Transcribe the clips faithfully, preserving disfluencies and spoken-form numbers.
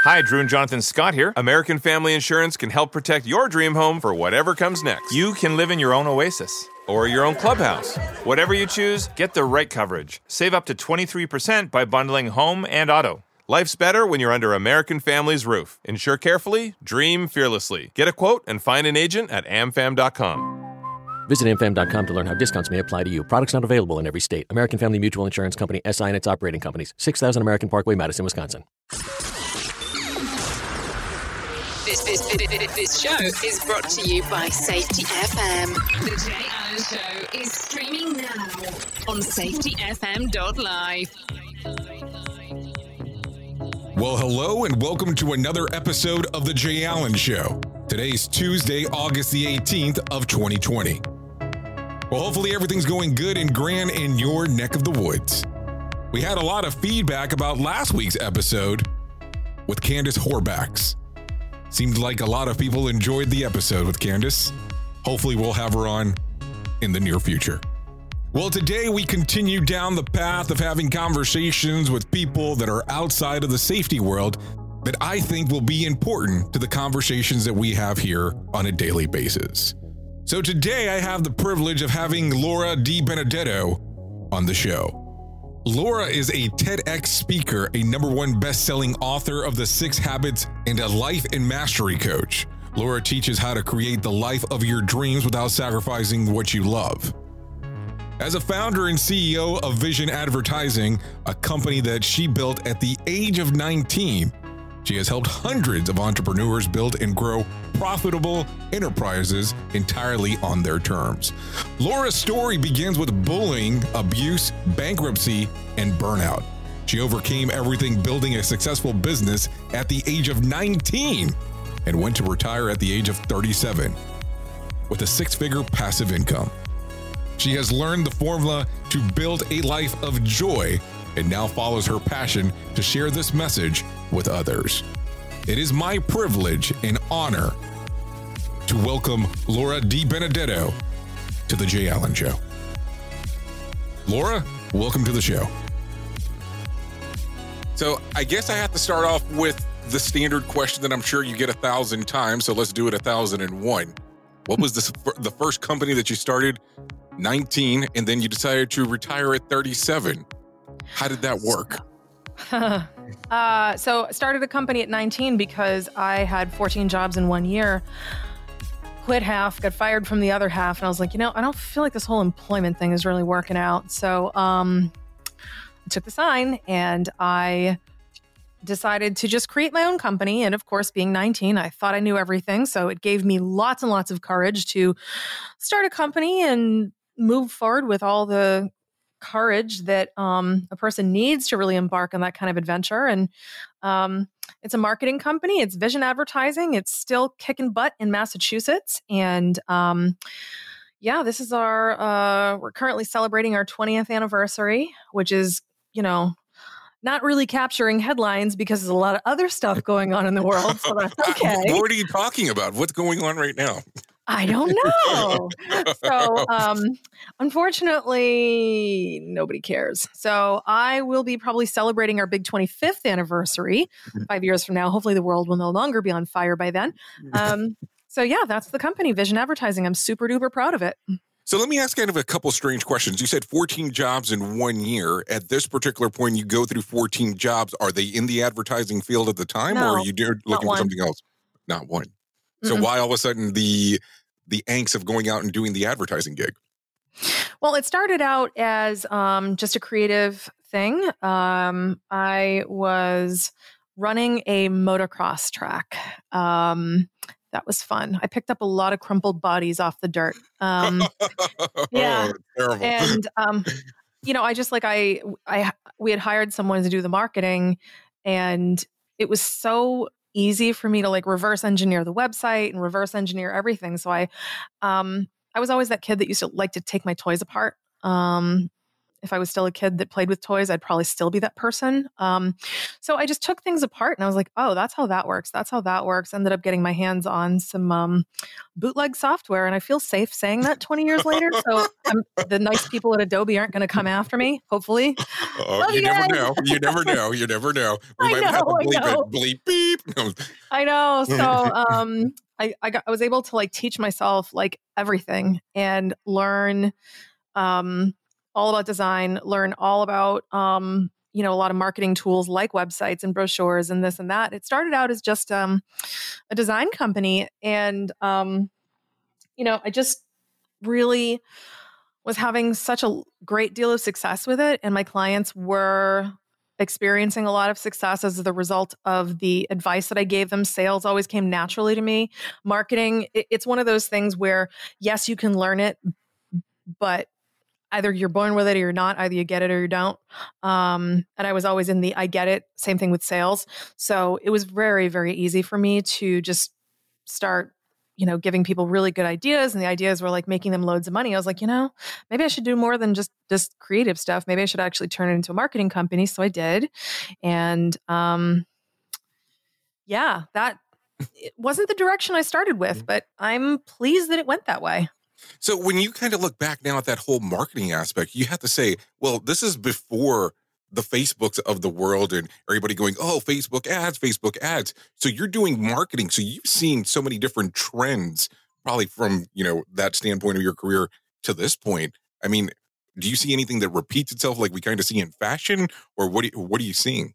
Hi, Drew and Jonathan Scott here. American Family Insurance can help protect your dream home for whatever comes next. You can live in your own oasis or your own clubhouse. Whatever you choose, get the right coverage. Save up to twenty-three percent by bundling home and auto. Life's better when you're under American Family's roof. Insure carefully, dream fearlessly. Get a quote and find an agent at a m fam dot com. Visit a m fam dot com to learn how discounts may apply to you. Products not available in every state. American Family Mutual Insurance Company, S I and its operating companies. six thousand American Parkway, Madison, Wisconsin. This, this, this, this show is brought to you by Safety F M. The Jay Allen Show is streaming now on safety f m dot live. Well, hello and welcome to another episode of The Jay Allen Show. Today's Tuesday, August the eighteenth of twenty twenty. Well, hopefully everything's going good and grand in your neck of the woods. We had a lot of feedback about last week's episode with Candace Horbacks. Seemed like a lot of people enjoyed the episode with Candace. Hopefully we'll have her on in the near future. Well, today we continue down the path of having conversations with people that are outside of the safety world that I think will be important to the conversations that we have here on a daily basis. So today I have the privilege of having Laura DiBenedetto on the show. Laura is a TEDx speaker, a number one best-selling author of The Six Habits, and a life and mastery coach. Laura teaches how to create the life of your dreams without sacrificing what you love. As a founder and C E O of Vision Advertising, a company that she built at the age of nineteen, she has helped hundreds of entrepreneurs build and grow profitable enterprises entirely on their terms. Laura's story begins with bullying, abuse, bankruptcy, and burnout. She overcame everything building a successful business at the age of nineteen and went to retire at the age of thirty-seven with a six-figure passive income. She has learned the formula to build a life of joy and now follows her passion to share this message with others. It is my privilege and honor to welcome Laura DiBenedetto to the Jay Allen Show. Laura, welcome to the show. So I guess I have to start off with the standard question that I'm sure you get a thousand times, so let's do it a thousand and one. What was this, the first company that you started, nineteen, and then you decided to retire at thirty-seven? How did that work? uh, so I started a company at nineteen because I had fourteen jobs in one year, quit half, got fired from the other half. And I was like, you know, I don't feel like this whole employment thing is really working out. So um, I took the sign and I decided to just create my own company. And of course, being nineteen, I thought I knew everything. So it gave me lots and lots of courage to start a company and move forward with all the courage that um, a person needs to really embark on that kind of adventure. And um, it's a marketing company. It's Vision Advertising. It's still kicking butt in Massachusetts. And um, yeah, this is our, uh, we're currently celebrating our twentieth anniversary, which is, you know, not really capturing headlines because there's a lot of other stuff going on in the world. So that's okay. What are you talking about? What's going on right now? I don't know. So, um, unfortunately, nobody cares. So I will be probably celebrating our big twenty-fifth anniversary five years from now. Hopefully the world will no longer be on fire by then. Um, so yeah, that's the company, Vision Advertising. I'm super duper proud of it. So let me ask kind of a couple strange questions. You said fourteen jobs in one year. At this particular point, you go through fourteen jobs. Are they in the advertising field at the time, No, or are you looking for something else? Not one. So Mm-mm. why all of a sudden the the angst of going out and doing the advertising gig? Well, it started out as um, just a creative thing. Um, I was running a motocross track. Um, that was fun. I picked up a lot of crumpled bodies off the dirt. Um, yeah. Oh, terrible. And, um, you know, I just like, I, I, we had hired someone to do the marketing, and it was so easy for me to like reverse engineer the website and reverse engineer everything. So I, um, I was always that kid that used to like to take my toys apart. Um, if I was still a kid that played with toys, I'd probably still be that person. Um, so I just took things apart and I was like, oh, that's how that works. That's how that works. Ended up getting my hands on some um, bootleg software. And I feel safe saying that twenty years later. So I'm, the nice people at Adobe aren't going to come after me, hopefully. Oh, you, you never know. You never know. You never know. We I might know, have to I bleep know. it. Bleep, beep. No. I know. So um, I, I, got, I was able to like teach myself like everything and learn um, all about design, learn all about, um, you know, a lot of marketing tools like websites and brochures and this and that. It started out as just um, a design company. And, um, you know, I just really was having such a great deal of success with it. And my clients were experiencing a lot of success as the result of the advice that I gave them. Sales always came naturally to me. Marketing, it, it's one of those things where, yes, you can learn it, but either you're born with it or you're not. Either you get it or you don't. Um, and I was always in the I get it. Same thing with sales. So it was very, very easy for me to just start, you know, giving people really good ideas. And the ideas were like making them loads of money. I was like, you know, maybe I should do more than just just creative stuff. Maybe I should actually turn it into a marketing company. So I did. And um, yeah, that it wasn't the direction I started with, but I'm pleased that it went that way. So when you kind of look back now at that whole marketing aspect, you have to say, well, this is before the Facebooks of the world and everybody going, oh, Facebook ads, Facebook ads. So you're doing marketing. So you've seen so many different trends, probably from, you know, that standpoint of your career to this point. I mean, do you see anything that repeats itself like we kind of see in fashion, or what, do you, what are you seeing?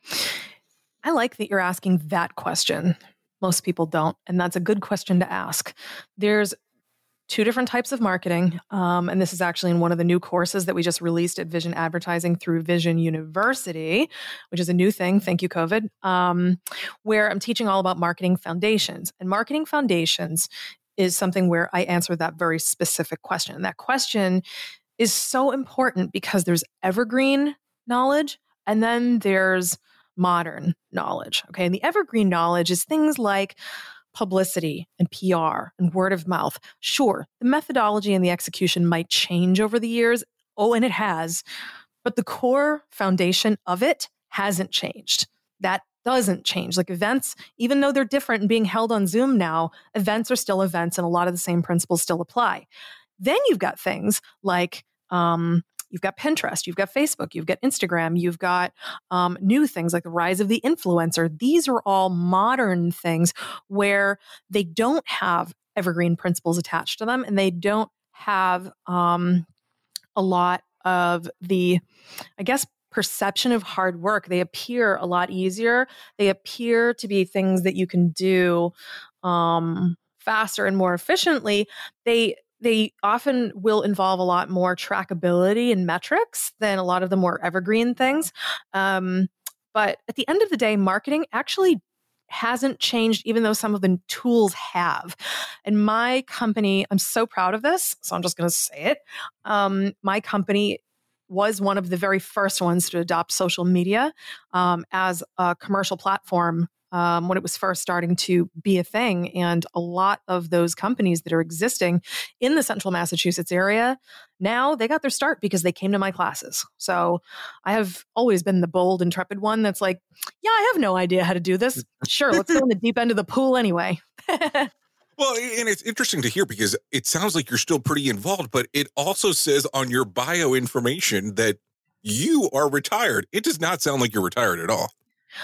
I like that you're asking that question. Most people don't. And that's a good question to ask. There's two different types of marketing. Um, and this is actually in one of the new courses that we just released at Vision Advertising through Vision University, which is a new thing. Thank you, COVID, um, where I'm teaching all about marketing foundations. And marketing foundations is something where I answer that very specific question. And that question is so important because there's evergreen knowledge and then there's modern knowledge. Okay. And the evergreen knowledge is things like publicity and P R and word of mouth. Sure, the methodology and the execution might change over the years. Oh, and it has. But the core foundation of it hasn't changed. That doesn't change. Like events, even though they're different and being held on Zoom now, events are still events and a lot of the same principles still apply. Then you've got things like um, you've got Pinterest, you've got Facebook, you've got Instagram, you've got um, new things like the rise of the influencer. These are all modern things where they don't have evergreen principles attached to them and they don't have um, a lot of the, I guess, perception of hard work. They appear a lot easier. They appear to be things that you can do um, faster and more efficiently. They They often will involve a lot more trackability and metrics than a lot of the more evergreen things. Um, but at the end of the day, marketing actually hasn't changed, even though some of the tools have. And my company, I'm so proud of this, so I'm just going to say it. Um, my company was one of the very first ones to adopt social media um, as a commercial platform Um, when it was first starting to be a thing. And a lot of those companies that are existing in the central Massachusetts area, now they got their start because they came to my classes. So I have always been the bold, intrepid one that's like, yeah, I have no idea how to do this. Sure, let's go in the deep end of the pool anyway. Well, and it's interesting to hear because it sounds like you're still pretty involved, but it also says on your bio information that you are retired. It does not sound like you're retired at all.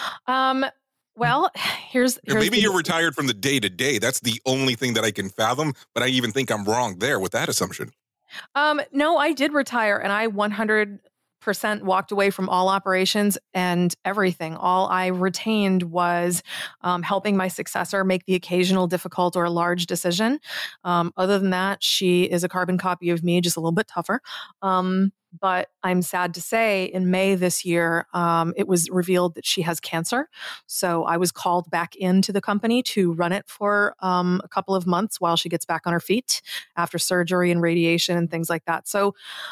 Um, Well, here's, here's or maybe the, you're retired from the day to day. That's the only thing that I can fathom, but I even think I'm wrong there with that assumption. Um, no, I did retire and I one hundred percent walked away from all operations and everything. All I retained was um, helping my successor make the occasional difficult or large decision. Um, other than that, she is a carbon copy of me, just a little bit tougher. Um, But I'm sad to say in May this year, um, it was revealed that she has cancer. So I was called back into the company to run it for um, a couple of months while she gets back on her feet after surgery and radiation and things like that. So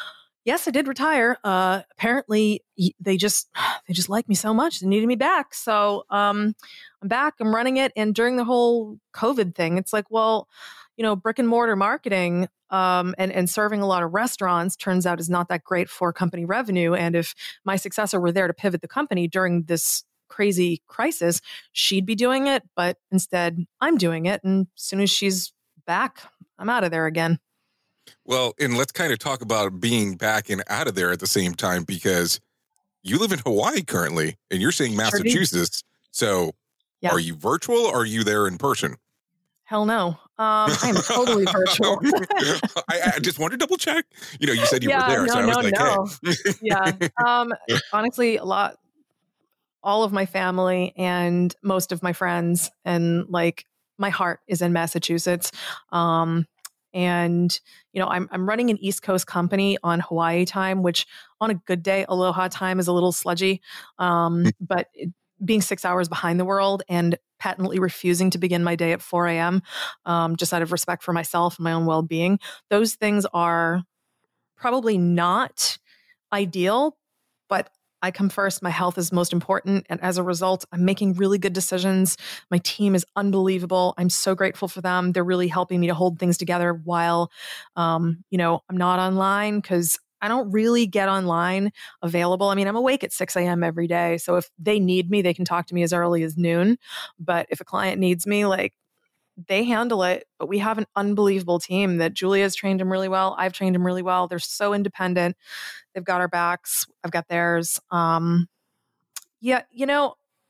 yes, I did retire. Uh, apparently, they just they just like me so much. They needed me back. So um, I'm back. I'm running it. And during the whole COVID thing, it's like, well, you know, brick and mortar marketing um, and, and serving a lot of restaurants turns out is not that great for company revenue. And if my successor were there to pivot the company during this crazy crisis, she'd be doing it. But instead, I'm doing it. And as soon as she's back, I'm out of there again. Well, and let's kind of talk about being back and out of there at the same time, because you live in Hawaii currently and you're saying Massachusetts. So yeah. Are you virtual or are you there in person? Hell no. Um, I am totally virtual. I, I just wanted to double check. You know, you said you yeah, were there. No, so I was no, like, no. Hey. yeah. Um, honestly, a lot, all of my family and most of my friends and like my heart is in Massachusetts. Um, and, you know, I'm, I'm running an East Coast company on Hawaii time, which on a good day, Aloha time is a little sludgy. Um, but it, being six hours behind the world and patently refusing to begin my day at four a.m. Um, just out of respect for myself and my own well-being. Those things are probably not ideal, but I come first. My health is most important. And as a result, I'm making really good decisions. My team is unbelievable. I'm so grateful for them. They're really helping me to hold things together while, um, you know, I'm not online because I don't really get online available. I mean, I'm awake at six a.m. every day. So if they need me, they can talk to me as early as noon. But if a client needs me, like they handle it. But we have an unbelievable team that Julia's trained them really well. I've trained them really well. They're so independent. They've got our backs. I've got theirs. Um, yeah, you know,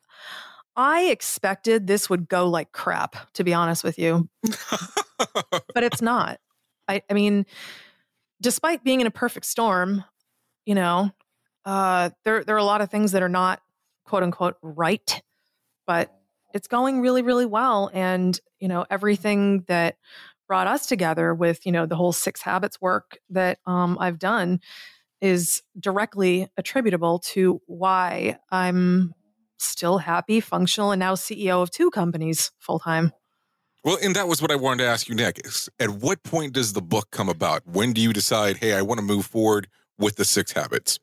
I expected this would go like crap, to be honest with you. But it's not. I, I mean... Despite being in a perfect storm, you know, uh, there there are a lot of things that are not quote unquote right, but it's going really, really well. And, you know, everything that brought us together with, you know, the whole Six Habits work that um, I've done is directly attributable to why I'm still happy, functional, and now C E O of two companies full time. Well, and that was what I wanted to ask you next. At what point does the book come about? When do you decide, hey, I want to move forward with the Six Habits?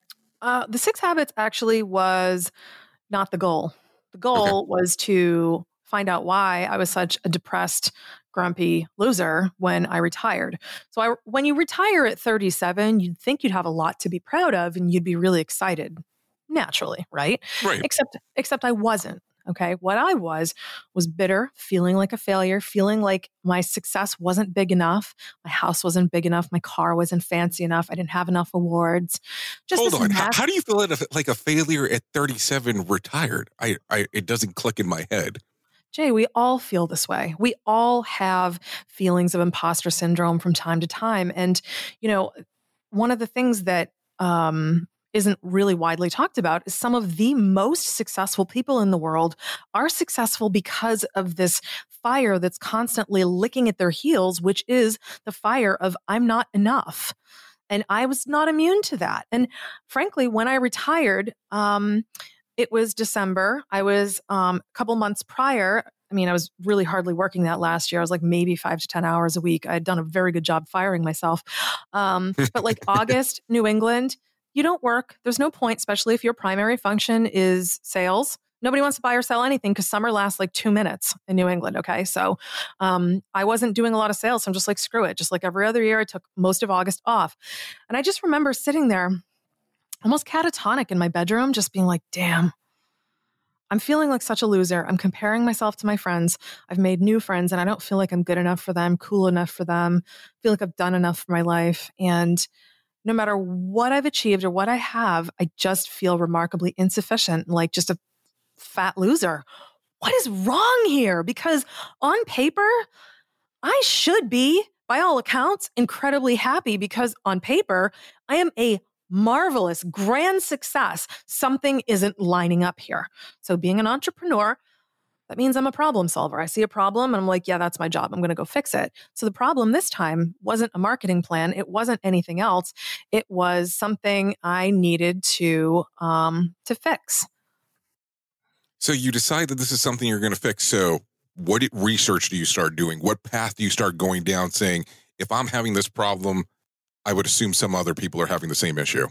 Uh, the Six Habits actually was not the goal. The goal okay. was to find out why I was such a depressed, grumpy loser when I retired. So I, when you retire at thirty-seven, you'd think you'd have a lot to be proud of and you'd be really excited, naturally, right? Right. Except, except I wasn't. Okay. What I was, was bitter, feeling like a failure, feeling like my success wasn't big enough. My house wasn't big enough. My car wasn't fancy enough. I didn't have enough awards. Just Hold on. Mass- how, how do you feel like a failure at thirty-seven retired? I, I, it doesn't click in my head. Jay, we all feel this way. We all have feelings of imposter syndrome from time to time. And, you know, one of the things that, um, isn't really widely talked about is some of the most successful people in the world are successful because of this fire that's constantly licking at their heels, which is the fire of I'm not enough. And I was not immune to that. And frankly, when I retired, um, it was December. I was um, a couple months prior. I mean, I was really hardly working that last year. I was like maybe five to ten hours a week. I had done a very good job firing myself. Um, but like August, New England, you don't work. There's no point, especially if your primary function is sales. Nobody wants to buy or sell anything because summer lasts like two minutes in New England. Okay. So um, I wasn't doing a lot of sales. So I'm just like, screw it. Just like every other year, I took most of August off. And I just remember sitting there almost catatonic in my bedroom, just being like, damn, I'm feeling like such a loser. I'm comparing myself to my friends. I've made new friends and I don't feel like I'm good enough for them, cool enough for them. I feel like I've done enough for my life. And no matter what I've achieved or what I have, I just feel remarkably insufficient, like just a fat loser. What is wrong here? Because on paper, I should be, by all accounts, incredibly happy because on paper, I am a marvelous, grand success. Something isn't lining up here. So being an entrepreneur, that means I'm a problem solver. I see a problem and I'm like, yeah, that's my job. I'm going to go fix it. So the problem this time wasn't a marketing plan. It wasn't anything else. It was something I needed to, um, to fix. So you decide that this is something you're going to fix. So what research do you start doing? What path do you start going down saying, if I'm having this problem, I would assume some other people are having the same issue.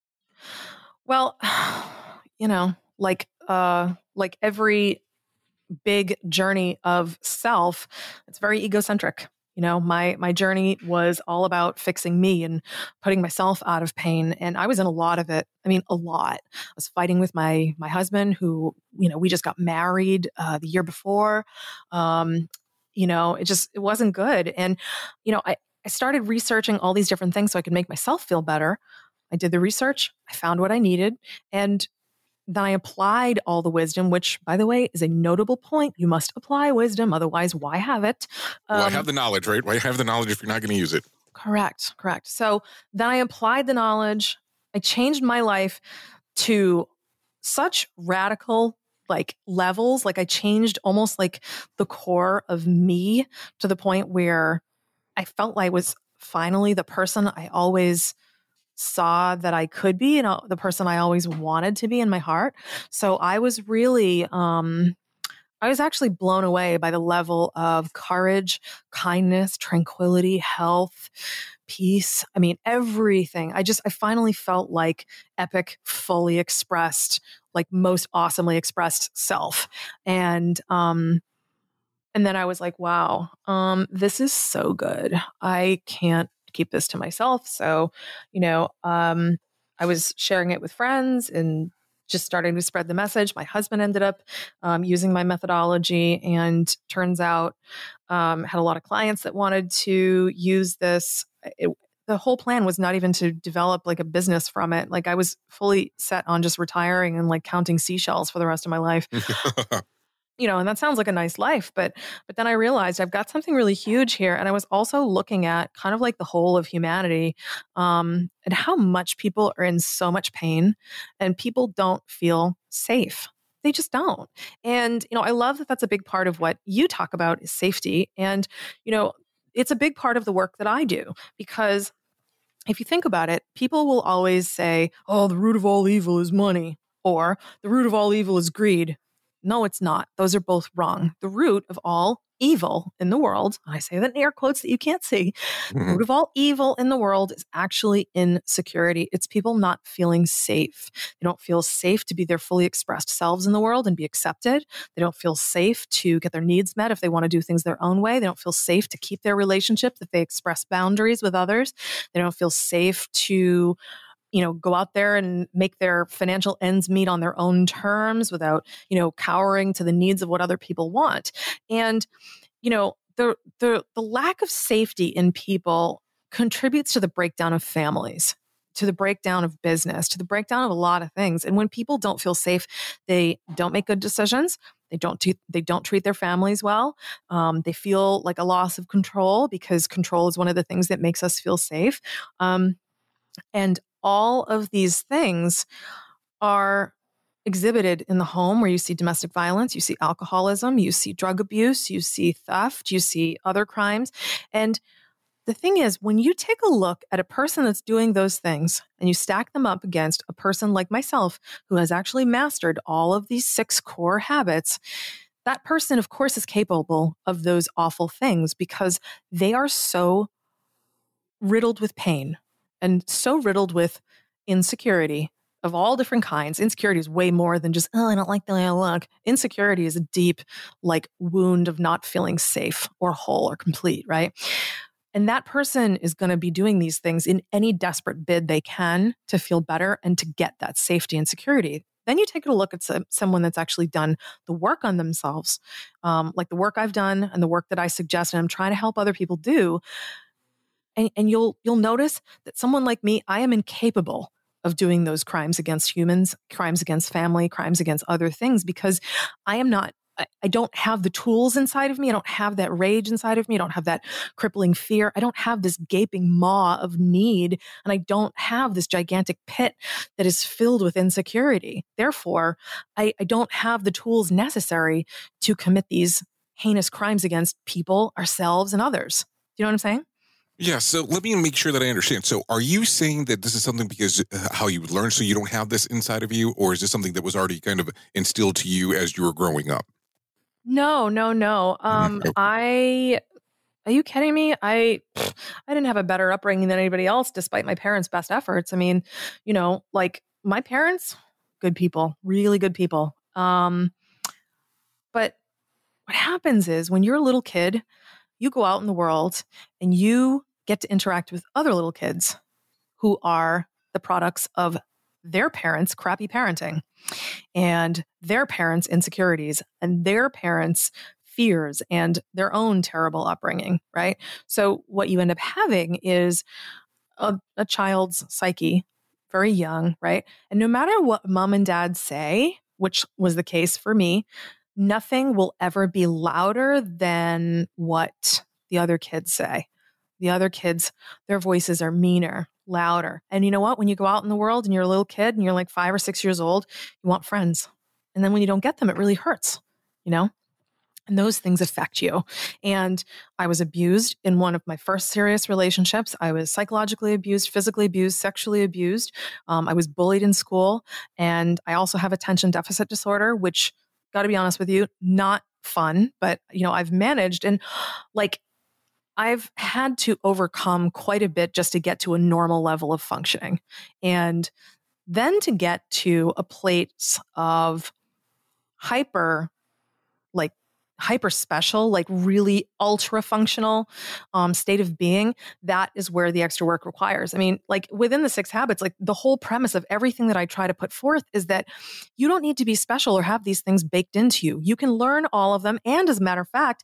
Well, you know, like uh, like every big journey of self, it's very egocentric. You know, my my journey was all about fixing me and putting myself out of pain. And I was in a lot of it. I mean, a lot. I was fighting with my my husband who, you know, we just got married uh, the year before. Um, you know, it just, it wasn't good. And, you know, I, I started researching all these different things so I could make myself feel better. I did the research. I found what I needed. And then I applied all the wisdom, which, by the way, is a notable point. You must apply wisdom. Otherwise, why have it? Um, Why have the knowledge, right? Why have the knowledge if you're not going to use it? Correct. Correct. So then I applied the knowledge. I changed my life to such radical like levels. Like I changed almost like the core of me to the point where I felt like I was finally the person I always saw that I could be, and uh, the person I always wanted to be in my heart. So I was really, um, I was actually blown away by the level of courage, kindness, tranquility, health, peace. I mean, everything. I just, I finally felt like epic, fully expressed, like most awesomely expressed self. And, um, and then I was like, wow, um, this is so good. I can't keep this to myself. So, you know, um, I was sharing it with friends and just starting to spread the message. My husband ended up um, using my methodology, and turns out um, had a lot of clients that wanted to use this. It, the whole plan was not even to develop like a business from it. Like I was fully set on just retiring and like counting seashells for the rest of my life. You know, and that sounds like a nice life, but but then I realized I've got something really huge here. And I was also looking at kind of like the whole of humanity, um, and how much people are in so much pain and people don't feel safe. They just don't. And, you know, I love that that's a big part of what you talk about is safety. And, you know, it's a big part of the work that I do, because if you think about it, people will always say, oh, the root of all evil is money, or the root of all evil is greed. No, it's not. Those are both wrong. The root of all evil in the world, I say that in air quotes that you can't see, mm-hmm. The root of all evil in the world is actually insecurity. It's people not feeling safe. They don't feel safe to be their fully expressed selves in the world and be accepted. They don't feel safe to get their needs met if they want to do things their own way. They don't feel safe to keep their relationships if they express boundaries with others. They don't feel safe to you know, go out there and make their financial ends meet on their own terms without, you know, cowering to the needs of what other people want. And, you know, the the the lack of safety in people contributes to the breakdown of families, to the breakdown of business, to the breakdown of a lot of things. And when people don't feel safe, they don't make good decisions. They don't te- they don't treat their families well. Um, they feel like a loss of control, because control is one of the things that makes us feel safe. Um, and all of these things are exhibited in the home, where you see domestic violence, you see alcoholism, you see drug abuse, you see theft, you see other crimes. And the thing is, when you take a look at a person that's doing those things and you stack them up against a person like myself, who has actually mastered all of these six core habits, that person, of course, is capable of those awful things, because they are so riddled with pain and so riddled with insecurity of all different kinds. Insecurity is way more than just, oh, I don't like the way I look. Insecurity is a deep, like, wound of not feeling safe or whole or complete, right? And that person is going to be doing these things in any desperate bid they can to feel better and to get that safety and security. Then you take a look at some, someone that's actually done the work on themselves, um, like the work I've done and the work that I suggest and I'm trying to help other people do. And, and you'll you'll notice that someone like me, I am incapable of doing those crimes against humans, crimes against family, crimes against other things, because I am not, I, I don't have the tools inside of me. I don't have that rage inside of me. I don't have that crippling fear. I don't have this gaping maw of need. And I don't have this gigantic pit that is filled with insecurity. Therefore, I, I don't have the tools necessary to commit these heinous crimes against people, ourselves, and others. Do you know what I'm saying? Yeah, so let me make sure that I understand. So are you saying that this is something because uh, how you learned, so you don't have this inside of you, or is this something that was already kind of instilled to you as you were growing up? No, no, no. Um, I Are you kidding me? I I didn't have a better upbringing than anybody else, despite my parents' best efforts. I mean, you know, like my parents, good people, really good people. Um, but what happens is when you're a little kid, you go out in the world and you get to interact with other little kids who are the products of their parents' crappy parenting and their parents' insecurities and their parents' fears and their own terrible upbringing, right? So what you end up having is a, a child's psyche, very young, right? And no matter what mom and dad say, which was the case for me, nothing will ever be louder than what the other kids say. The other kids, their voices are meaner, louder. And you know what? When you go out in the world and you're a little kid and you're like five or six years old, you want friends. And then when you don't get them, it really hurts, you know? And those things affect you. And I was abused in one of my first serious relationships. I was psychologically abused, physically abused, sexually abused. Um, I was bullied in school. And I also have attention deficit disorder, which, got to be honest with you, not fun. But, you know, I've managed and like, I've had to overcome quite a bit just to get to a normal level of functioning. And then to get to a place of hyper, like, hyper special, like really ultra functional um, state of being, that is where the extra work requires. I mean, like within the six habits, like the whole premise of everything that I try to put forth is that you don't need to be special or have these things baked into you. You can learn all of them. And as a matter of fact,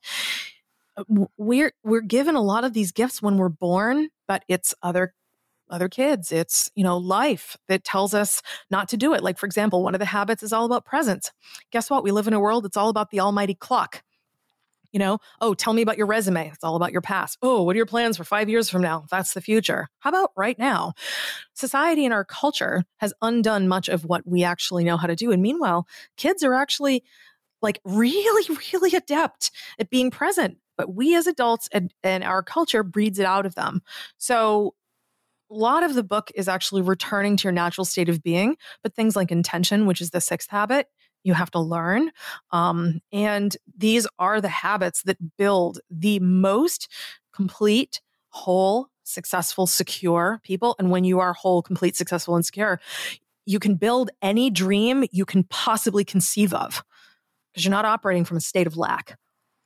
we're we're given a lot of these gifts when we're born, but it's other other kids. It's, you know, life that tells us not to do it. Like, for example, one of the habits is all about presence. Guess what? We live in a world that's all about the almighty clock. You know, oh, tell me about your resume. It's all about your past. Oh, what are your plans for five years from now? That's the future. How about right now? Society and our culture has undone much of what we actually know how to do. And meanwhile, kids are actually like really, really adept at being present. But we as adults and, and our culture breeds it out of them. So a lot of the book is actually returning to your natural state of being, but things like intention, which is the sixth habit, you have to learn. Um, and these are the habits that build the most complete, whole, successful, secure people. And when you are whole, complete, successful, and secure, you can build any dream you can possibly conceive of because you're not operating from a state of lack.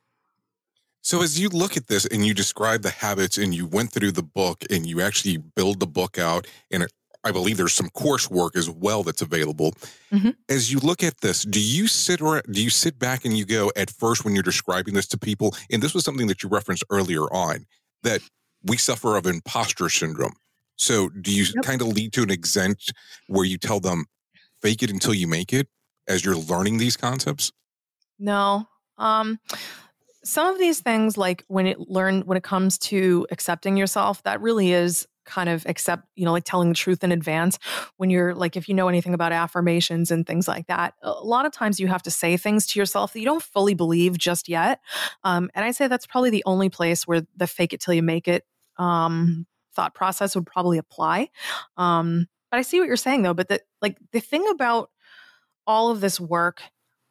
So as you look at this and you describe the habits and you went through the book and you actually build the book out, and it, I believe there's some coursework as well that's available. Mm-hmm. As you look at this, do you sit or do you sit back and you go at first when you're describing this to people? And this was something that you referenced earlier on, that we suffer of imposter syndrome. So do you yep. kind of lead to an exempt where you tell them, fake it until you make it as you're learning these concepts? No. Um, some of these things, like when it learn, when it comes to accepting yourself, that really is kind of accept, you know, like telling the truth in advance. When you're like, if you know anything about affirmations and things like that, a lot of times you have to say things to yourself that you don't fully believe just yet. Um, and I say that's probably the only place where the fake it till you make it um, thought process would probably apply. Um, but I see what you're saying though. But the, like the thing about all of this work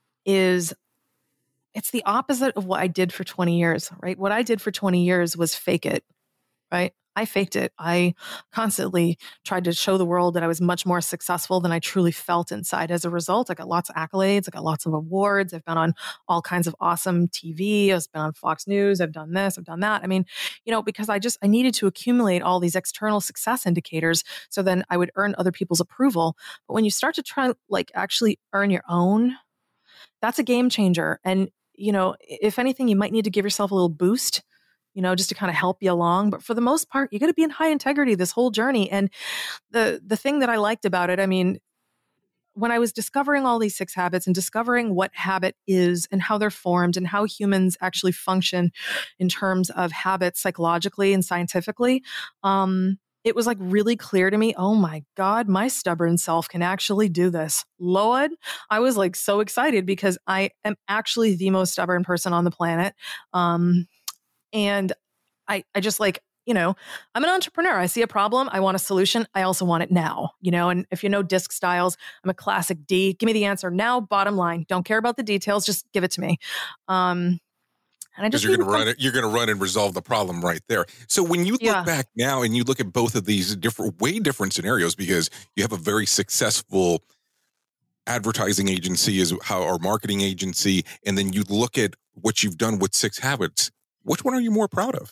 is it's the opposite of what I did for twenty years, right? What I did for twenty years was fake it, right? I faked it. I constantly tried to show the world that I was much more successful than I truly felt inside. As a result, I got lots of accolades. I got lots of awards. I've been on all kinds of awesome T V. I've been on Fox News. I've done this. I've done that. I mean, you know, because I just, I needed to accumulate all these external success indicators so then I would earn other people's approval. But when you start to try, like, actually earn your own, that's a game changer. And, you know, if anything, you might need to give yourself a little boost, you know, just to kind of help you along. But for the most part, you got to be in high integrity this whole journey. And the the thing that I liked about it, I mean, when I was discovering all these six habits and discovering what habit is and how they're formed and how humans actually function in terms of habits psychologically and scientifically, um, it was like really clear to me, oh my God, my stubborn self can actually do this. Lord, I was like so excited because I am actually the most stubborn person on the planet. Um, and I, I just like, you know, I'm an entrepreneur. I see a problem. I want a solution. I also want it now, you know, and if you know disc styles, I'm a classic D. Give me the answer now, bottom line. Don't care about the details. Just give it to me. Um, And I just you're going to some- run it. You're going to run and resolve the problem right there. So when you look Yeah. back now and you look at both of these different, way different scenarios, because you have a very successful advertising agency is how or marketing agency, and then you look at what you've done with Six Habits. Which one are you more proud of?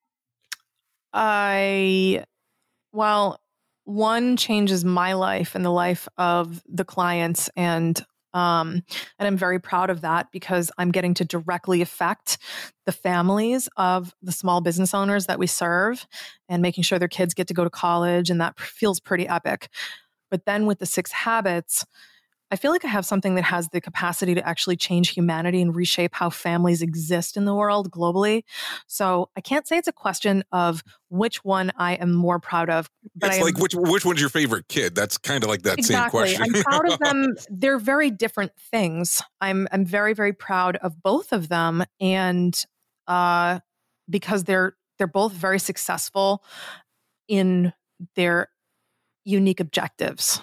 I, well, one changes my life and the life of the clients, and um, and I'm very proud of that because I'm getting to directly affect the families of the small business owners that we serve, and making sure their kids get to go to college, and that feels pretty epic. But then with the Six Habits, I feel like I have something that has the capacity to actually change humanity and reshape how families exist in the world globally. So I can't say it's a question of which one I am more proud of. But It's I am, like which which one's your favorite kid? That's kind of like that exactly. same question. I'm proud of them. They're very different things. I'm I'm very very proud of both of them, and uh, because they're they're both very successful in their unique objectives.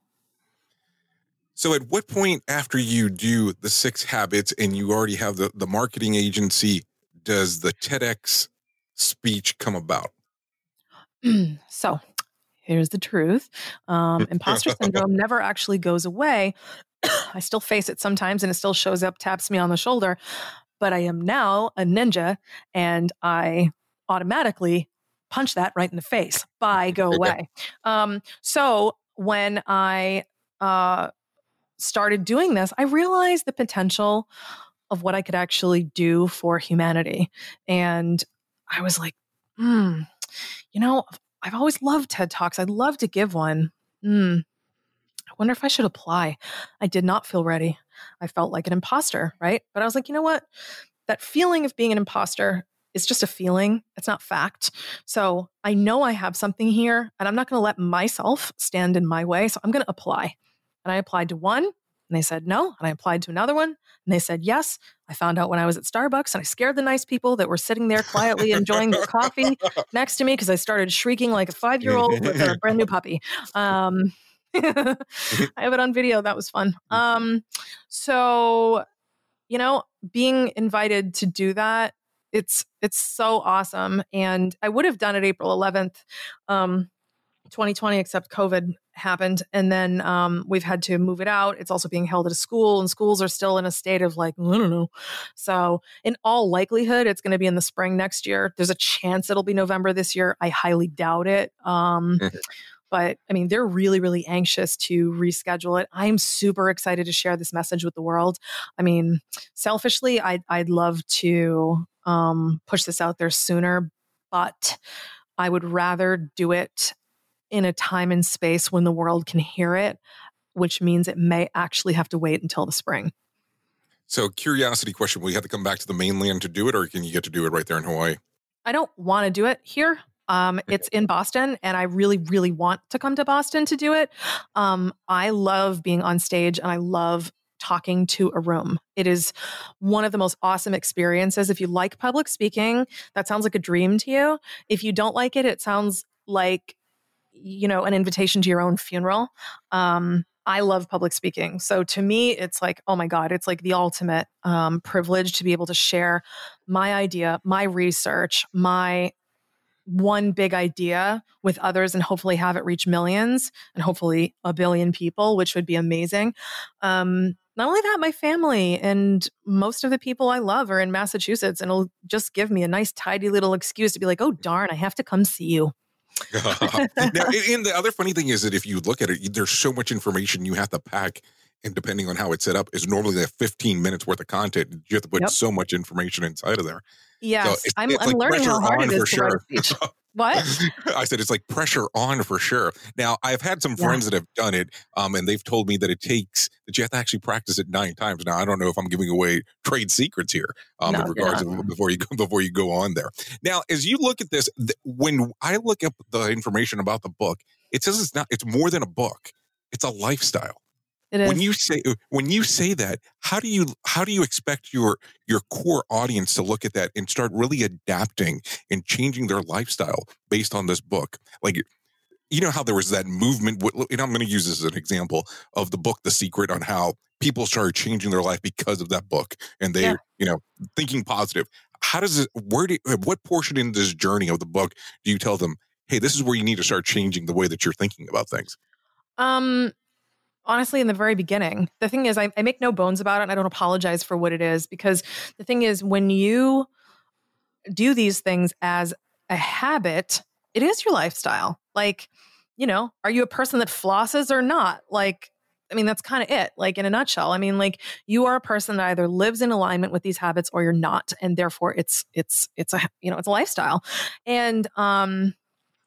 So at what point after you do the Six Habits and you already have the, the marketing agency, does the TEDx speech come about? So here's the truth. Um, imposter syndrome never actually goes away. I still face it sometimes and it still shows up, taps me on the shoulder, but I am now a ninja and I automatically punch that right in the face. Bye, go away. Um, so when I, uh, started doing this, I realized the potential of what I could actually do for humanity. And I was like, hmm, you know, I've always loved TED Talks. I'd love to give one. Hmm. I wonder if I should apply. I did not feel ready. I felt like an imposter, right? But I was like, you know what? That feeling of being an imposter is just a feeling. It's not fact. So I know I have something here and I'm not going to let myself stand in my way. So I'm going to apply. And I applied to one and they said no. And I applied to another one and they said yes. I found out when I was at Starbucks and I scared the nice people that were sitting there quietly enjoying their coffee next to me because I started shrieking like a five-year-old with a brand new puppy. Um, I have it on video. That was fun. Um, so, you know, being invited to do that, it's it's so awesome. And I would have done it April eleventh. Um, twenty twenty, except COVID happened. And then um, we've had to move it out. It's also being held at a school and schools are still in a state of like, I don't know. So in all likelihood, it's going to be in the spring next year. There's a chance it'll be November this year. I highly doubt it. Um, but I mean, they're really, really anxious to reschedule it. I'm super excited to share this message with the world. I mean, selfishly, I'd, I'd love to um, push this out there sooner, but I would rather do it in a time and space when the world can hear it, which means it may actually have to wait until the spring. So curiosity question, will you have to come back to the mainland to do it, or can you get to do it right there in Hawaii? I don't want to do it here. Um, it's in Boston and I really, really want to come to Boston to do it. Um, I love being on stage and I love talking to a room. It is one of the most awesome experiences. If you like public speaking, that sounds like a dream to you. If you don't like it, it sounds like, you know, an invitation to your own funeral. Um, I love public speaking. So to me, it's like, oh my God, it's like the ultimate um, privilege to be able to share my idea, my research, my one big idea with others and hopefully have it reach millions and hopefully a billion people, which would be amazing. Um, not only that, my family and most of the people I love are in Massachusetts, and it'll just give me a nice, tidy little excuse to be like, oh, darn, I have to come see you. Now, and the other funny thing is that if you look at it, there's so much information you have to pack, and depending on how it's set up, is normally like fifteen minutes worth of content. You have to put Yep. so much information inside of there. Yes, So it's- I'm, it's I'm like learning how pressure hard on it is for to write sure. a speech. What? I said it's like pressure on for sure. Now, I've had some Yeah. friends that have done it, um, and they've told me that it takes that you have to actually practice it nine times. Now, I don't know if I'm giving away trade secrets here um, No, in you're regards not. to before you go before you go on there. Now, as you look at this, th- when I look up the information about the book, it says it's not. It's more than a book. It's a lifestyle. It is. When you say when you say that, how do you how do you expect your your core audience to look at that and start really adapting and changing their lifestyle based on this book? Like, you know how there was that movement, and I'm going to use this as an example of the book The Secret, on how people started changing their life because of that book, and they Yeah. you you know, thinking positive. How does it, where do, what portion in this journey of the book do you tell them, hey, this is where you need to start changing the way that you're thinking about things? Um, honestly, in the very beginning, the thing is, I, I make no bones about it and I don't apologize for what it is, because the thing is, when you do these things as a habit, it is your lifestyle. Like, you know, are you a person that flosses or not? Like, I mean, that's kind of it, like in a nutshell. I mean, like you are a person that either lives in alignment with these habits or you're not. And therefore it's, it's, it's a, you know, it's a lifestyle. And, um,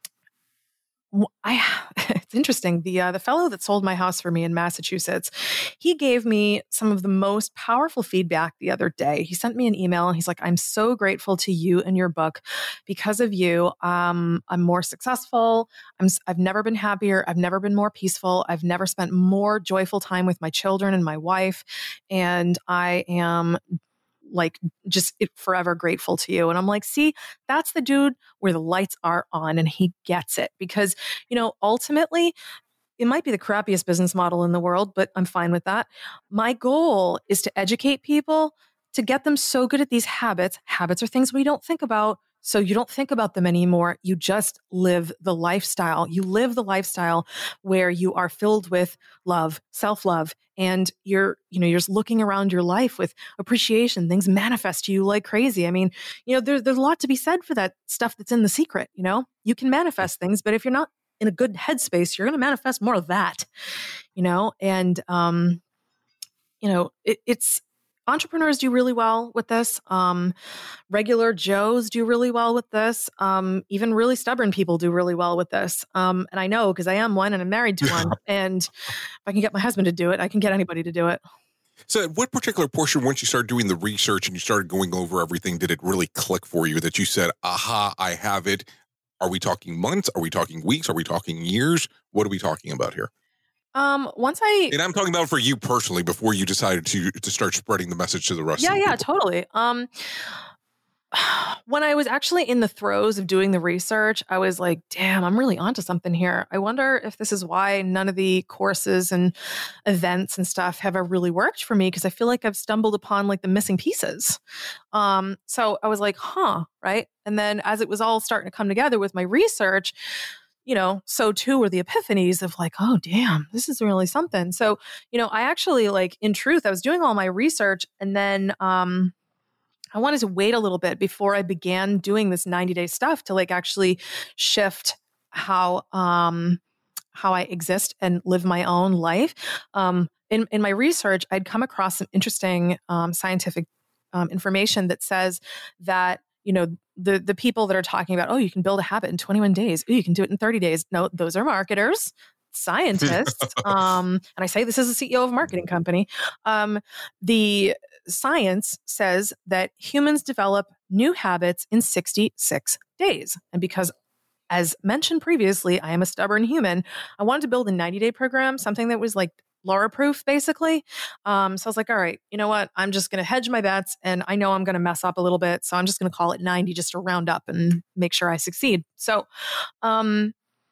I, it's interesting. The, uh, the fellow that sold my house for me in Massachusetts, he gave me some of the most powerful feedback the other day. He sent me an email and he's like, I'm so grateful to you and your book. Because of you, um, I'm more successful. I'm, I've never been happier. I've never been more peaceful. I've never spent more joyful time with my children and my wife. And I am like just forever grateful to you. And I'm like, see, that's the dude where the lights are on and he gets it, because, you know, ultimately it might be the crappiest business model in the world, but I'm fine with that. My goal is to educate people, to get them so good at these habits. Habits are things we don't think about. So you don't think about them anymore. You just live the lifestyle. You live the lifestyle where you are filled with love, self-love, and you're, you know, you're just looking around your life with appreciation. Things manifest to you like crazy. I mean, you know, there's there's a lot to be said for that stuff that's in The Secret. You know, you can manifest things, but if you're not in a good headspace, you're going to manifest more of that. You know, and um, you know, it, it's. Entrepreneurs do really well with this. Um, regular Joes do really well with this. Um, even really stubborn people do really well with this. Um, and I know because I am one and I'm married to one. And if I can get my husband to do it, I can get anybody to do it. So at what particular portion, once you started doing the research and you started going over everything, did it really click for you that you said, aha, I have it? Are we talking months? Are we talking weeks? Are we talking years? What are we talking about here? Um, once I, and I'm talking about for you personally, before you decided to, to start spreading the message to the rest yeah, of the yeah, people. totally. Um, when I was actually in the throes of doing the research, I was like, damn, I'm really onto something here. I wonder if this is why none of the courses and events and stuff have ever really worked for me. Cause I feel like I've stumbled upon like the missing pieces. Um, so I was like, huh. Right. And then as it was all starting to come together with my research, you know, so too were the epiphanies of like, oh, damn, this is really something. So, you know, I actually like, in truth, I was doing all my research and then um, I wanted to wait a little bit before I began doing this ninety day stuff to like actually shift how, um, how I exist and live my own life. Um, in, in my research, I'd come across some interesting um, scientific um, information that says that, you know, the the people that are talking about, oh, you can build a habit in twenty-one days. Oh, you can do it in thirty days. No, those are marketers, scientists. um, and I say this as a C E O of a marketing company. Um, the science says that humans develop new habits in sixty-six days. And because, as mentioned previously, I am a stubborn human, I wanted to build a ninety day program, something that was like Laura proof, basically. Um, so I was like, all right, you know what? I'm just going to hedge my bets and I know I'm going to mess up a little bit. So I'm just going to call it ninety just to round up and make sure I succeed. So um,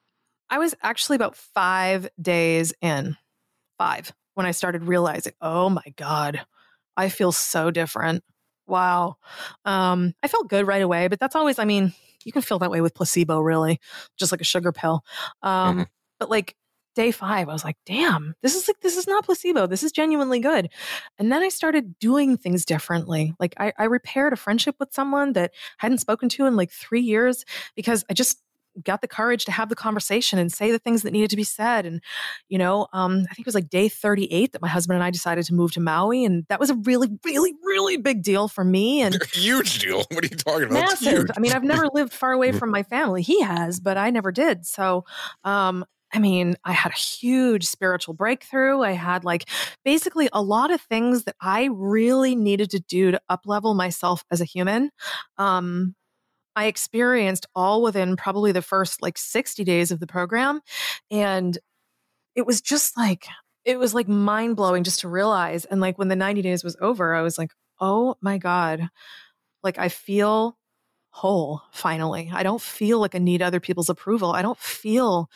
I was actually about five days in, five, when I started realizing, oh my God, I feel so different. Wow. Um, I felt good right away, but that's always, I mean, you can feel that way with placebo, really, just like a sugar pill. Um, mm-hmm. But like, day five, I was like, damn, this is like, this is not placebo. This is genuinely good. And then I started doing things differently. Like I, I repaired a friendship with someone that I hadn't spoken to in like three years because I just got the courage to have the conversation and say the things that needed to be said. And, you know, um, I think it was like day thirty-eight that my husband and I decided to move to Maui. And that was a really, really, really big deal for me. And huge deal. What are you talking about? Massive. I mean, I've never lived far away from my family. He has, but I never did. So, um, I mean, I had a huge spiritual breakthrough. I had like basically a lot of things that I really needed to do to up-level myself as a human. Um, I experienced all within probably the first like sixty days of the program. And it was just like, it was like mind blowing just to realize. And like when the ninety days was over, I was like, oh my God, like I feel whole finally. I don't feel like I need other people's approval. I don't feel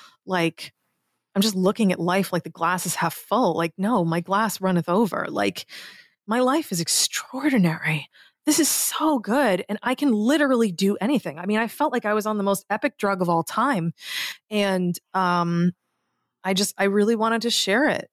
like I'm just looking at life like the glass is half full. Like, no, my glass runneth over. Like my life is extraordinary. This is so good. And I can literally do anything. I mean, I felt like I was on the most epic drug of all time. And um, I just, I really wanted to share it.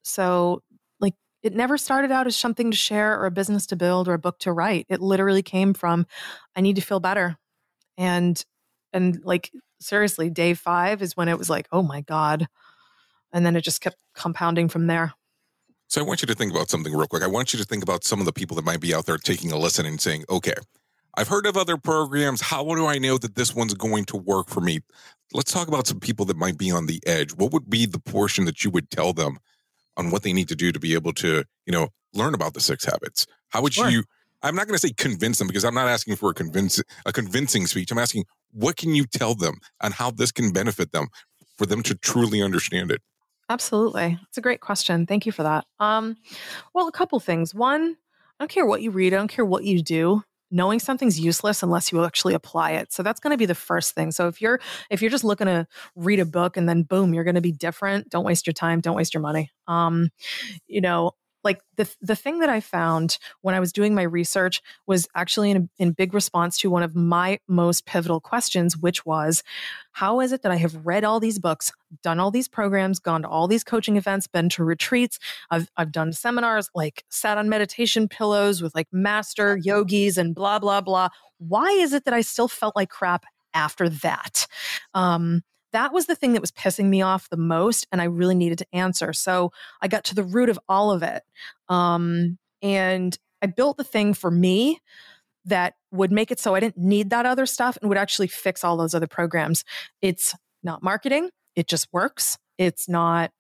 So like, it never started out as something to share or a business to build or a book to write. It literally came from, I need to feel better. And, and like, seriously, day five is when it was like, oh my God. And then it just kept compounding from there. So I want you to think about something real quick. I want you to think about some of the people that might be out there taking a listen and saying, okay, I've heard of other programs. How do I know that this one's going to work for me? Let's talk about some people that might be on the edge. What would be the portion that you would tell them on what they need to do to be able to, you know, learn about the six habits? How would sure. you, I'm not going to say convince them because I'm not asking for a convince, a convincing speech. I'm asking, what can you tell them on how this can benefit them for them to truly understand it? Absolutely. It's a great question. Thank you for that. Um, well, a couple things. One, I don't care what you read. I don't care what you do. Knowing something's useless unless you actually apply it. So that's going to be the first thing. So if you're if you're just looking to read a book and then boom, you're going to be different, don't waste your time. Don't waste your money. Um, you know, like the the thing that I found when I was doing my research was actually in, in big response to one of my most pivotal questions, which was, how is it that I have read all these books, done all these programs, gone to all these coaching events, been to retreats, I've I've done seminars, like sat on meditation pillows with like master yogis and blah, blah, blah. Why is it that I still felt like crap after that? Um, That was the thing that was pissing me off the most, and I really needed to answer. So I got to the root of all of it. Um, and I built the thing for me that would make it so I didn't need that other stuff and would actually fix all those other programs. It's not marketing. It just works. It's not,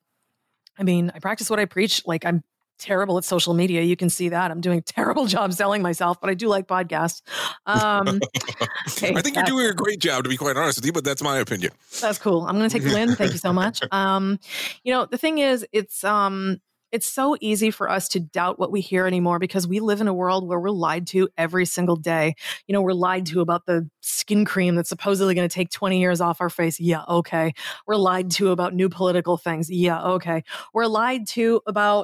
I mean, I practice what I preach. Like I'm terrible at social media. You can see that. I'm doing a terrible job selling myself, but I do like podcasts. Um, hey, I think you're doing a great job, to be quite honest with you, but that's my opinion. That's cool. I'm going to take the win. Thank you so much. Um, you know, the thing is, it's, um, it's so easy for us to doubt what we hear anymore because we live in a world where we're lied to every single day. You know, we're lied to about the skin cream that's supposedly going to take twenty years off our face. Yeah, okay. We're lied to about new political things. Yeah, okay. We're lied to about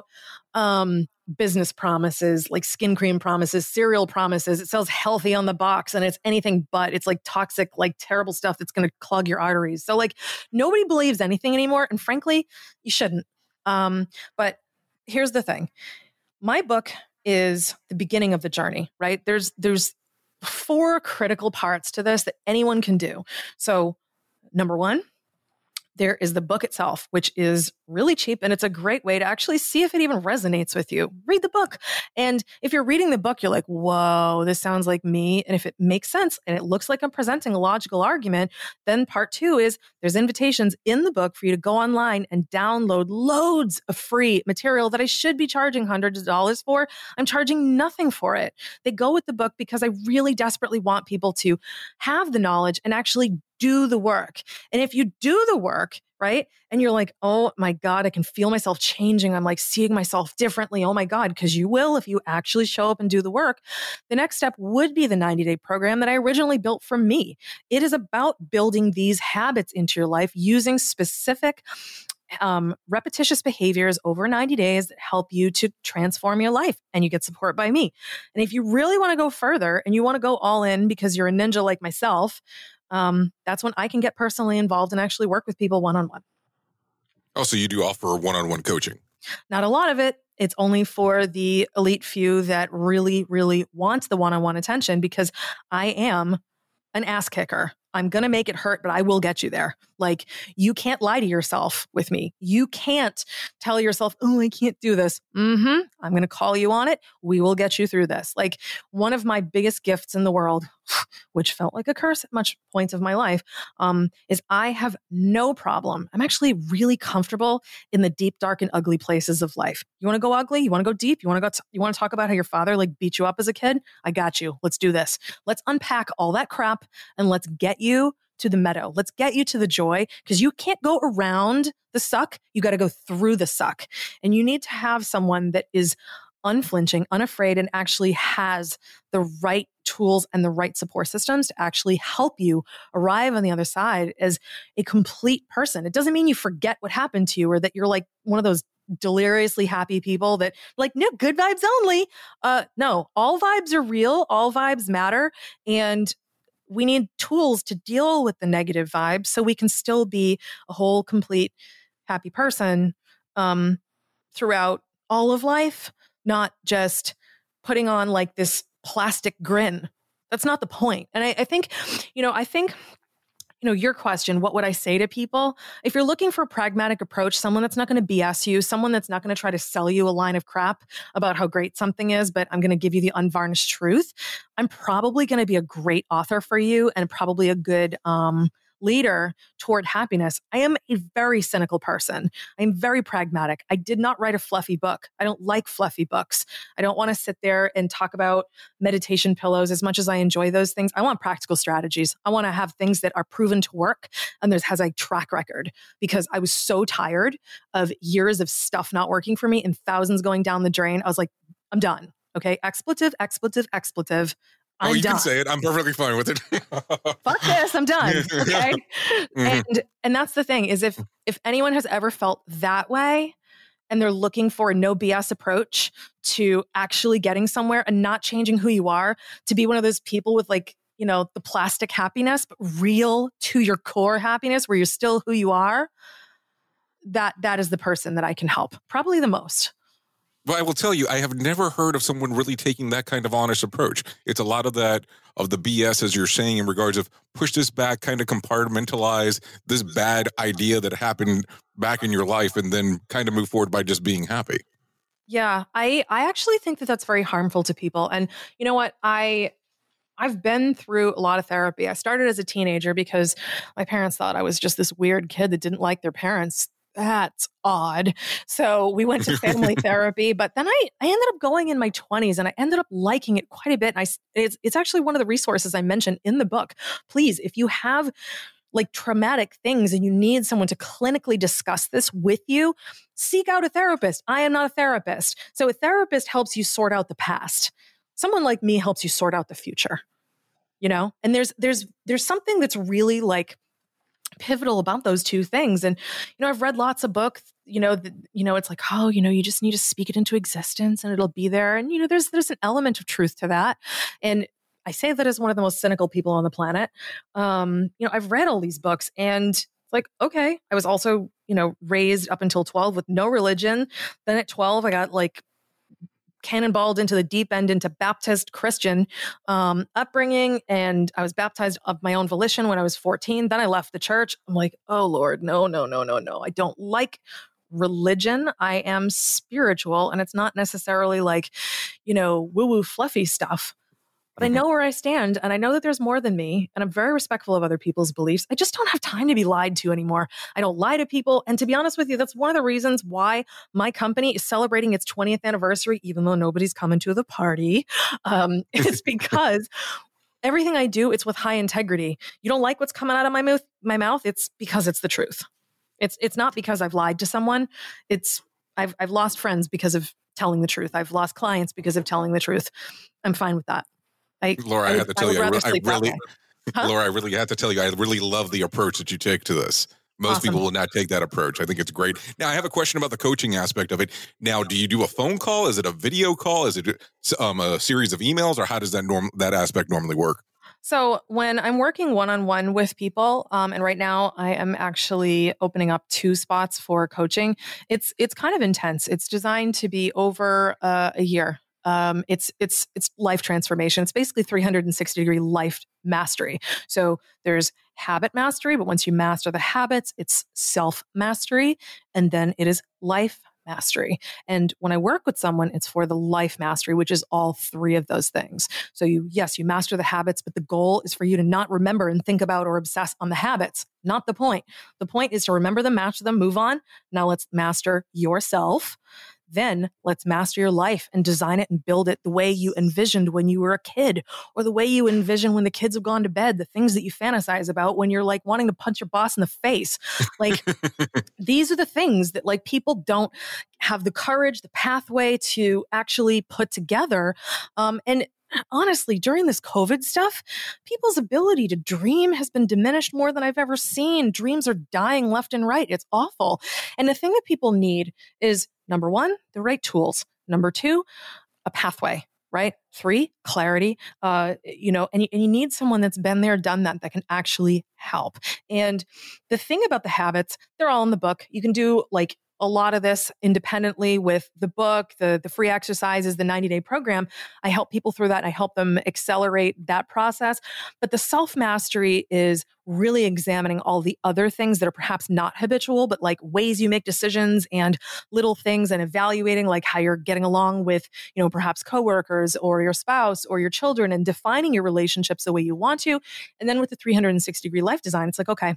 um, business promises, like skin cream promises, cereal promises. It sells healthy on the box and it's anything but. It's like toxic, like terrible stuff that's going to clog your arteries. So like nobody believes anything anymore. And frankly, you shouldn't. Um, but here's the thing. My book is the beginning of the journey, right? There's there's four critical parts to this that anyone can do. So number one, there is the book itself, which is really cheap. And it's a great way to actually see if it even resonates with you. Read the book. And if you're reading the book, you're like, whoa, this sounds like me. And if it makes sense and it looks like I'm presenting a logical argument, then part two is there's invitations in the book for you to go online and download loads of free material that I should be charging hundreds of dollars for. I'm charging nothing for it. They go with the book because I really desperately want people to have the knowledge and actually do the work. And if you do the work, right, and you're like, oh my God, I can feel myself changing. I'm like seeing myself differently. Oh my God, because you will if you actually show up and do the work. The next step would be the ninety-day program that I originally built for me. It is about building these habits into your life using specific Um, repetitious behaviors over ninety days that help you to transform your life, and you get support by me. And if you really want to go further and you want to go all in because you're a ninja like myself, um, that's when I can get personally involved and actually work with people one-on-one. Oh, so you do offer one-on-one coaching? Not a lot of it. It's only for the elite few that really, really want the one-on-one attention because I am an ass kicker. I'm going to make it hurt, but I will get you there. Like, you can't lie to yourself with me. You can't tell yourself, oh, I can't do this. Mm-hmm. I'm going to call you on it. We will get you through this. Like, one of my biggest gifts in the world, which felt like a curse at much points of my life, um, is I have no problem. I'm actually really comfortable in the deep, dark, and ugly places of life. You want to go ugly? You want to go deep? You want to go? T- you want to talk about how your father like beat you up as a kid? I got you. Let's do this. Let's unpack all that crap and let's get you to the meadow. Let's get you to the joy, because you can't go around the suck. You got to go through the suck. And you need to have someone that is unflinching, unafraid, and actually has the right tools and the right support systems to actually help you arrive on the other side as a complete person. It doesn't mean you forget what happened to you or that you're like one of those deliriously happy people that like, no, good vibes only. Uh, no, all vibes are real. All vibes matter. And we need tools to deal with the negative vibes so we can still be a whole, complete, happy person um, throughout all of life, not just putting on like this plastic grin. That's not the point. And I, I think, you know, I think, you know, your question, what would I say to people? If you're looking for a pragmatic approach, someone that's not going to B S you, someone that's not going to try to sell you a line of crap about how great something is, but I'm going to give you the unvarnished truth, I'm probably going to be a great author for you and probably a good um, leader toward happiness. I am a very cynical person. I'm very pragmatic. I did not write a fluffy book. I don't like fluffy books. I don't want to sit there and talk about meditation pillows as much as I enjoy those things. I want practical strategies. I want to have things that are proven to work and there's has a track record, because I was so tired of years of stuff not working for me and thousands going down the drain. I was like, I'm done. Okay. Expletive, expletive, expletive. I'm oh, you done. can say it. I'm perfectly fine with it. Fuck this. I'm done. Okay. Mm-hmm. And and that's the thing is if if anyone has ever felt that way and they're looking for a no B S approach to actually getting somewhere and not changing who you are, to be one of those people with like, you know, the plastic happiness, but real to your core happiness where you're still who you are, that that is the person that I can help probably the most. But I will tell you, I have never heard of someone really taking that kind of honest approach. It's a lot of that, of the B S, as you're saying, in regards of push this back, kind of compartmentalize this bad idea that happened back in your life and then kind of move forward by just being happy. Yeah, I, I actually think that that's very harmful to people. And you know what? I... I've been through a lot of therapy. I started as a teenager because my parents thought I was just this weird kid that didn't like their parents. That's odd. So we went to family therapy, but then I, I ended up going in my twenties and I ended up liking it quite a bit. And I, it's, it's actually one of the resources I mentioned in the book. Please, if you have like traumatic things and you need someone to clinically discuss this with you, seek out a therapist. I am not a therapist. So a therapist helps you sort out the past. Someone like me helps you sort out the future, you know? And there's, there's, there's something that's really like pivotal about those two things. And, you know, I've read lots of books, you know, the, you know, it's like, oh, you know, you just need to speak it into existence and it'll be there. And, you know, there's, there's an element of truth to that. And I say that as one of the most cynical people on the planet. Um, you know, I've read all these books and it's like, okay, I was also, you know, raised up until twelve with no religion. Then at twelve, I got like cannonballed into the deep end into Baptist Christian um, upbringing. And I was baptized of my own volition when I was fourteen. Then I left the church. I'm like, oh Lord, no, no, no, no, no. I don't like religion. I am spiritual. And it's not necessarily like, you know, woo-woo fluffy stuff. But I know where I stand and I know that there's more than me and I'm very respectful of other people's beliefs. I just don't have time to be lied to anymore. I don't lie to people. And to be honest with you, that's one of the reasons why my company is celebrating its twentieth anniversary, even though nobody's coming to the party. Um, it's because everything I do, it's with high integrity. You don't like what's coming out of my mouth, my mouth, it's because it's the truth. It's it's not because I've lied to someone. It's I've I've lost friends because of telling the truth. I've lost clients because of telling the truth. I'm fine with that. I, Laura, I, I have to tell I you, I, re- I really, huh? Laura, I really have to tell you, I really love the approach that you take to this. Most awesome. People will not take that approach. I think it's great. Now, I have a question about the coaching aspect of it. Now, do you do a phone call? Is it a video call? Is it um, a series of emails, or how does that norm that aspect normally work? So when I'm working one-on-one with people, um, and right now I am actually opening up two spots for coaching, it's it's kind of intense. It's designed to be over uh, a year. Um, it's it's it's life transformation. It's basically three hundred sixty degree life mastery. So there's habit mastery, but once you master the habits, it's self mastery, and then it is life mastery. And when I work with someone, it's for the life mastery, which is all three of those things. So you, yes, you master the habits, but the goal is for you to not remember and think about or obsess on the habits. Not the point. The point is to remember them, master them, move on. Now let's master yourself. Then let's master your life and design it and build it the way you envisioned when you were a kid, or the way you envision when the kids have gone to bed, the things that you fantasize about when you're like wanting to punch your boss in the face. Like these are the things that like people don't have the courage, the pathway to actually put together. Um, and honestly, during this COVID stuff, people's ability to dream has been diminished more than I've ever seen. Dreams are dying left and right. It's awful. And the thing that people need is, number one, the right tools. Number two, a pathway, right? Three, clarity. Uh, you know, and you, and you need someone that's been there, done that, that can actually help. And the thing about the habits, they're all in the book. You can do like a lot of this independently with the book, the, the free exercises, the ninety day program. I help people through that. I help them accelerate that process. But the self-mastery is really examining all the other things that are perhaps not habitual, but like ways you make decisions and little things, and evaluating like how you're getting along with, you know, perhaps coworkers or your spouse or your children, and defining your relationships the way you want to. And then with the three hundred sixty degree life design, it's like, okay,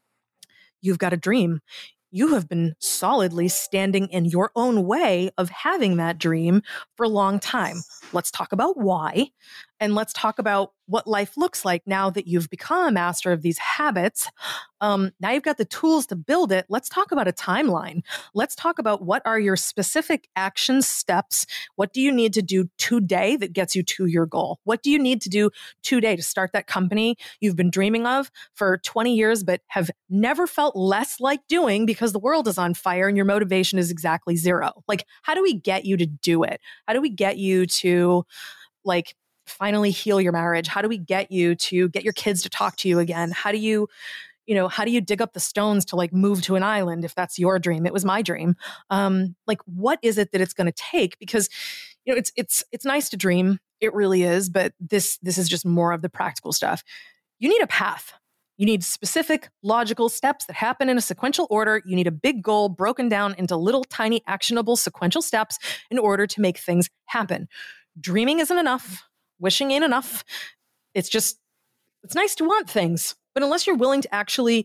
you've got a dream. You have been solidly standing in your own way of having that dream for a long time. Let's talk about why, and let's talk about what life looks like now that you've become a master of these habits. Um, now you've got the tools to build it. Let's talk about a timeline. Let's talk about what are your specific action steps. What do you need to do today that gets you to your goal? What do you need to do today to start that company you've been dreaming of for twenty years, but have never felt less like doing because the world is on fire and your motivation is exactly zero? Like, how do we get you to do it? How do we get you to like finally heal your marriage? How do we get you to get your kids to talk to you again? How do you, you know, how do you dig up the stones to like move to an island if that's your dream? It was my dream. Um, like, what is it that it's going to take? Because, you know, it's it's it's nice to dream. It really is. But this this is just more of the practical stuff. You need a path. You need specific, logical steps that happen in a sequential order. You need a big goal broken down into little, tiny, actionable sequential steps in order to make things happen. Dreaming isn't enough. Wishing ain't enough. It's just, it's nice to want things. But unless you're willing to actually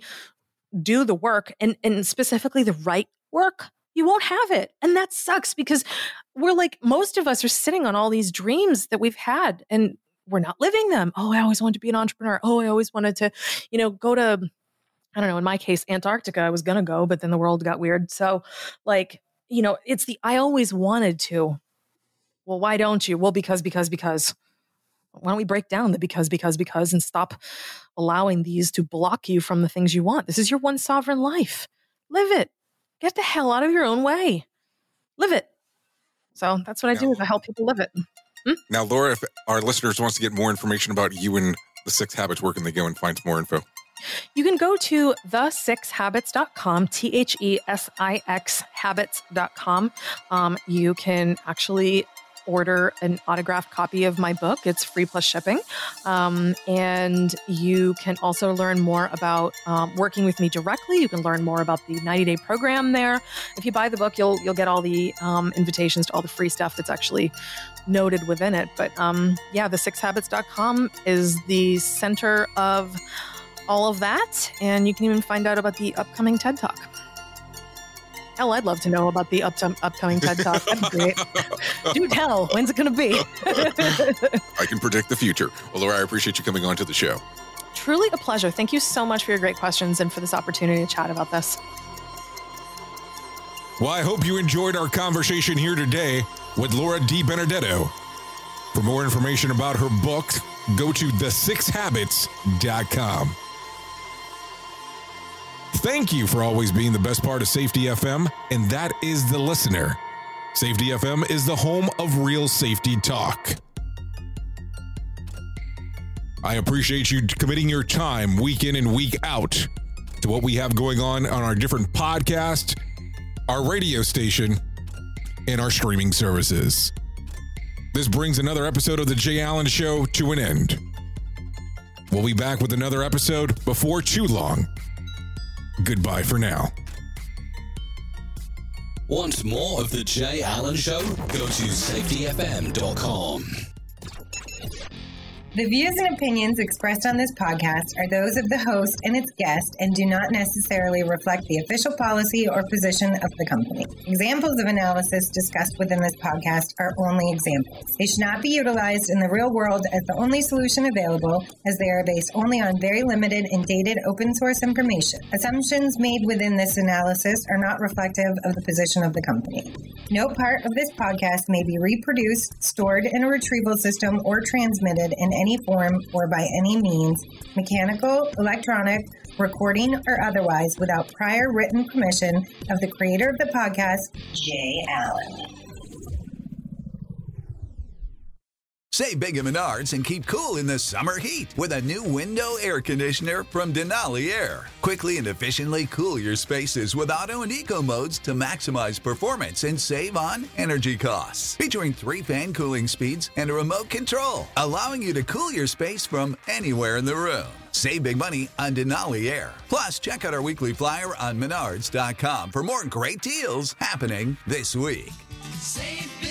do the work, and, and specifically the right work, you won't have it. And that sucks, because we're like, most of us are sitting on all these dreams that we've had, and we're not living them. Oh, I always wanted to be an entrepreneur. Oh, I always wanted to, you know, go to, I don't know, in my case, Antarctica. I was going to go, but then the world got weird. So like, you know, it's the, I always wanted to. Well, why don't you? Well, because, because, because. Why don't we break down the because, because, because, and stop allowing these to block you from the things you want? This is your one sovereign life. Live it. Get the hell out of your own way. Live it. So that's what I do, is I help people live it. Hmm? Now, Laura, if our listeners wants to get more information about you and the Six Habits, where can they go and find some more info? You can go to the six habits dot com, T H E S I X habits dot com. Um, you can actually order an autographed copy of my book. It's free plus shipping. Um, and you can also learn more about um, working with me directly. You can learn more about the ninety day program there. If you buy the book, you'll you'll get all the um, invitations to all the free stuff that's actually noted within it. But um, yeah, the six habits dot com is the center of all of that. And you can even find out about the upcoming TED Talk. Hell, I'd love to know about the up- upcoming TED Talk. That'd be great. Do tell. When's it going to be? I can predict the future. Well, Laura, I appreciate you coming on to the show. Truly a pleasure. Thank you so much for your great questions and for this opportunity to chat about this. Well, I hope you enjoyed our conversation here today with Laura DiBenedetto. For more information about her book, go to the six habits dot com. Thank you for always being the best part of Safety F M, and that is the listener. Safety F M is the home of real safety talk. I appreciate you committing your time week in and week out to what we have going on on our different podcasts, our radio station, and our streaming services. This brings another episode of The Jay Allen Show to an end. We'll be back with another episode before too long. Goodbye for now. Want more of The Jay Allen Show? Go to safety f m dot com. The views and opinions expressed on this podcast are those of the host and its guest and do not necessarily reflect the official policy or position of the company. Examples of analysis discussed within this podcast are only examples. They should not be utilized in the real world as the only solution available, as they are based only on very limited and dated open source information. Assumptions made within this analysis are not reflective of the position of the company. No part of this podcast may be reproduced, stored in a retrieval system, or transmitted in any form or by any means, mechanical, electronic, recording, or otherwise, without prior written permission of the creator of the podcast, Jay Allen. Save big at Menards and keep cool in the summer heat with a new window air conditioner from Denali Air. Quickly and efficiently cool your spaces with auto and eco modes to maximize performance and save on energy costs. Featuring three fan cooling speeds and a remote control, allowing you to cool your space from anywhere in the room. Save big money on Denali Air. Plus, check out our weekly flyer on menards dot com for more great deals happening this week. Save big.